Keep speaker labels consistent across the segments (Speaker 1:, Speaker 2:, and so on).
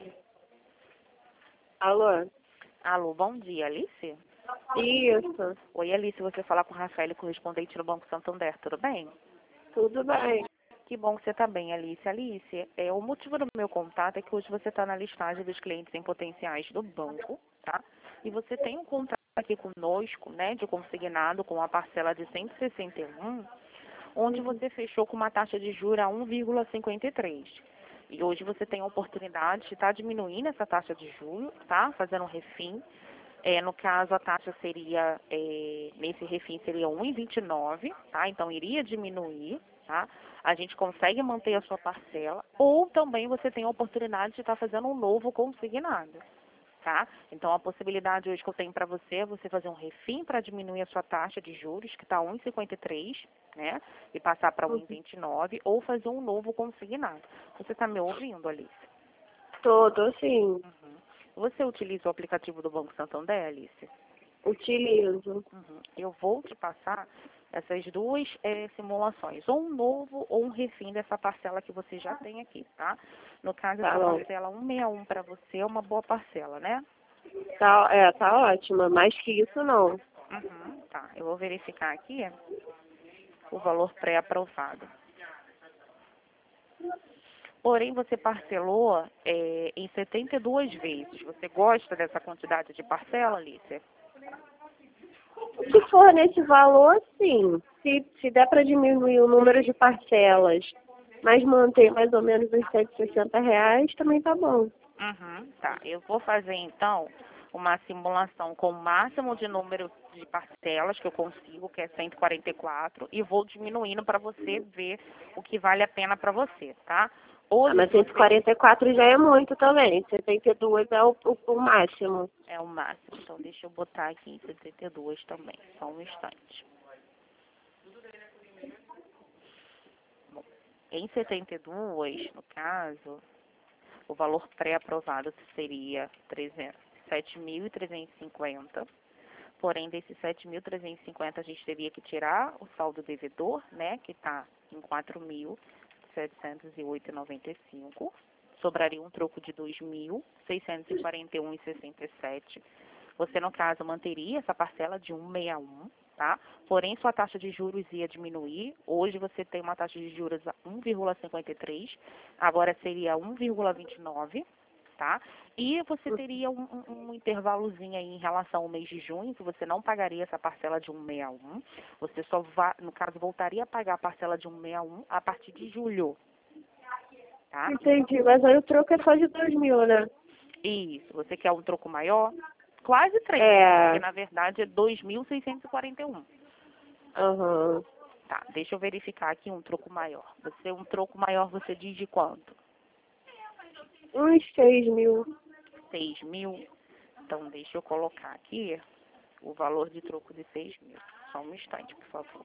Speaker 1: Alô?
Speaker 2: Alô, bom dia, Alice?
Speaker 1: Isso,
Speaker 2: Oi, Alice, você fala com o Rafael, correspondente do Banco Santander, tudo bem?
Speaker 1: tudo bem.
Speaker 2: Que bom que você está bem, Alice. Alice, o motivo do meu contato é que hoje você está na listagem dos clientes em potenciais do banco, tá? E você tem um contrato aqui conosco, né, de consignado com a parcela de 161, onde você fechou com uma taxa de juros a 1,53. E hoje você tem a oportunidade de estar diminuindo essa taxa de juros, tá? Fazendo um refim. No caso, a taxa seria, nesse refim seria 1,29, tá? Então, iria diminuir, tá? A gente consegue manter a sua parcela, ou também você tem a oportunidade de estar fazendo um novo consignado, tá? Então, a possibilidade hoje que eu tenho para você é você fazer um refim para diminuir a sua taxa de juros, que está 1,53, né? E passar para 1,29, ou fazer um novo consignado. Você está me ouvindo, Alice?
Speaker 1: Tô sim,
Speaker 2: Você utiliza o aplicativo do Banco Santander, Alice?
Speaker 1: utilizo.
Speaker 2: Eu vou te passar essas duas simulações, ou um novo ou um refim dessa parcela que você já tem aqui, tá? No caso,
Speaker 1: Tá
Speaker 2: essa
Speaker 1: bom.
Speaker 2: parcela 161 para você é uma boa parcela, né?
Speaker 1: Tá ótima, mais que isso não.
Speaker 2: Tá, eu vou verificar aqui o valor pré-aprovado. Porém, você parcelou em 72 vezes. Você gosta dessa quantidade de parcela, Alice?
Speaker 1: Se for nesse valor, sim. Se der para diminuir o número de parcelas, mas manter mais ou menos uns R$ 160, também tá bom.
Speaker 2: Tá, eu vou fazer então uma simulação com o máximo de número de parcelas que eu consigo, que é 144, e vou diminuindo para você ver o que vale a pena para você, tá? Hoje,
Speaker 1: Mas
Speaker 2: se você
Speaker 1: 144 já é muito também. 72 é o máximo.
Speaker 2: é o máximo, então deixa eu botar aqui em 72 também, só um instante. Bom, em 72, no caso, o valor pré-aprovado seria 7.350. Porém, desses 7.350 a gente teria que tirar o saldo devedor, né, que está em 4.708,95. Sobraria um troco de 2.641,67. Você, no caso, manteria essa parcela de 161, tá? Porém, sua taxa de juros ia diminuir. Hoje você tem uma taxa de juros a 1,53, agora seria 1,29. Tá? E você teria um intervalozinho aí em relação ao mês de junho, que você não pagaria essa parcela de 161. Você só vai, no caso, voltaria a pagar a parcela de 161 a partir de julho. Tá?
Speaker 1: Entendi, mas aí o troco é só de 2.000, né?
Speaker 2: Isso. Você quer um troco maior? Quase 3,
Speaker 1: É.
Speaker 2: porque na verdade é 2.641.
Speaker 1: Aham.
Speaker 2: Tá, deixa eu verificar aqui um troco maior. Um troco maior você diz de quanto?
Speaker 1: Uns 6.000.
Speaker 2: 6.000? Então, deixa eu colocar aqui o valor de troco de 6.000. Só um instante, por favor.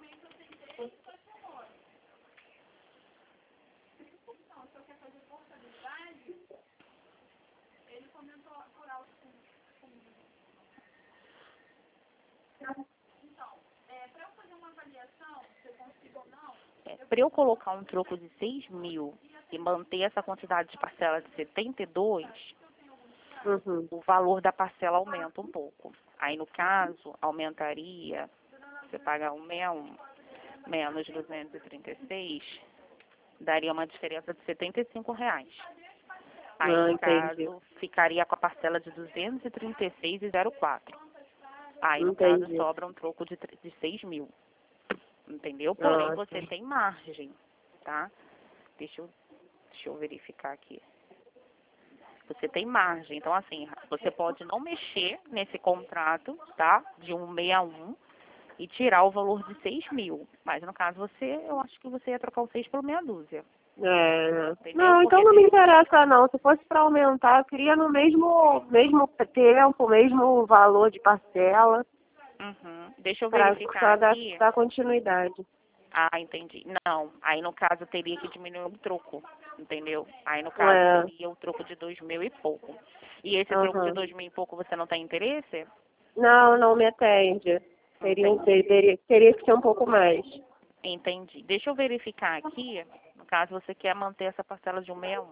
Speaker 2: Para eu colocar um troco de 6.000 e manter essa quantidade de parcela de 72, o valor da parcela aumenta um pouco. Aí, no caso, aumentaria, você paga 161 menos 236, daria uma diferença de R$ 75. Aí, no
Speaker 1: Entendi.
Speaker 2: caso, ficaria com a parcela de 236,04. Aí, no caso,
Speaker 1: Entendi.
Speaker 2: sobra um troco de 6.000. Entendeu? Porém, você tem margem, tá? Deixa eu verificar aqui. Você tem margem. Então, assim, você pode não mexer nesse contrato, tá? De 161 e tirar o valor de 6.000. Mas, no caso, eu acho que você ia trocar o 6 por meia dúzia.
Speaker 1: É.
Speaker 2: Entendeu?
Speaker 1: Não, então
Speaker 2: Porque
Speaker 1: não me interessa não. Se fosse para aumentar, eu queria no mesmo tempo, mesmo valor de parcela,
Speaker 2: Deixa eu
Speaker 1: para
Speaker 2: verificar
Speaker 1: só
Speaker 2: aqui.
Speaker 1: dar continuidade.
Speaker 2: Ah, entendi. Não, aí no caso teria que diminuir o troco, entendeu? Aí no caso seria o troco de 2.000 e pouco. E esse troco de 2.000 e pouco você não tem interesse?
Speaker 1: Não me atende. Teria que ser um pouco mais.
Speaker 2: Entendi. Deixa eu verificar aqui, no caso você quer manter essa parcela de 161.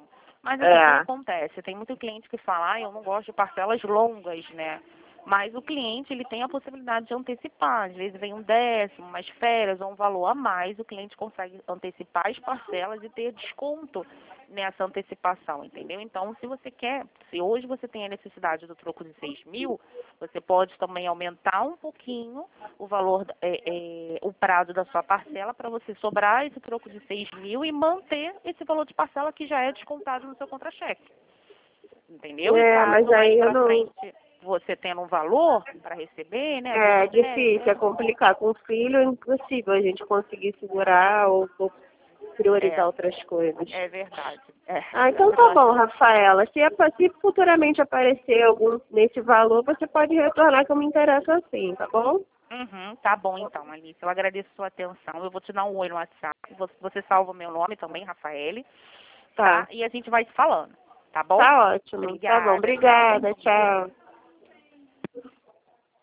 Speaker 2: Mas assim, o que acontece? Tem muito cliente que fala, eu não gosto de parcelas longas, né? Mas o cliente, ele tem a possibilidade de antecipar. Às vezes vem um décimo, umas férias ou um valor a mais, o cliente consegue antecipar as parcelas e ter desconto nessa antecipação, entendeu? Então, se você quer, se hoje você tem a necessidade do troco de 6.000, você pode também aumentar um pouquinho o valor, o prazo da sua parcela para você sobrar esse troco de 6.000 e manter esse valor de parcela que já é descontado no seu contra-cheque. Entendeu? E caso
Speaker 1: mas aí
Speaker 2: mais
Speaker 1: eu
Speaker 2: pra
Speaker 1: não...
Speaker 2: frente você tendo um valor para receber, né?
Speaker 1: É difícil, é complicado. Com o filho é impossível a gente conseguir segurar ou priorizar outras coisas.
Speaker 2: É verdade.
Speaker 1: Então tá bom, Rafaela. Se futuramente aparecer algum nesse valor, você pode retornar que eu me interesso assim, tá bom?
Speaker 2: Tá bom então, Alice. Eu agradeço a sua atenção. Eu vou te dar um oi no WhatsApp. Você salva o meu nome também, Rafaele. Tá? E a gente vai se falando. Tá bom?
Speaker 1: Tá ótimo. Tá bom.
Speaker 2: Obrigada.
Speaker 1: Obrigada. Tchau.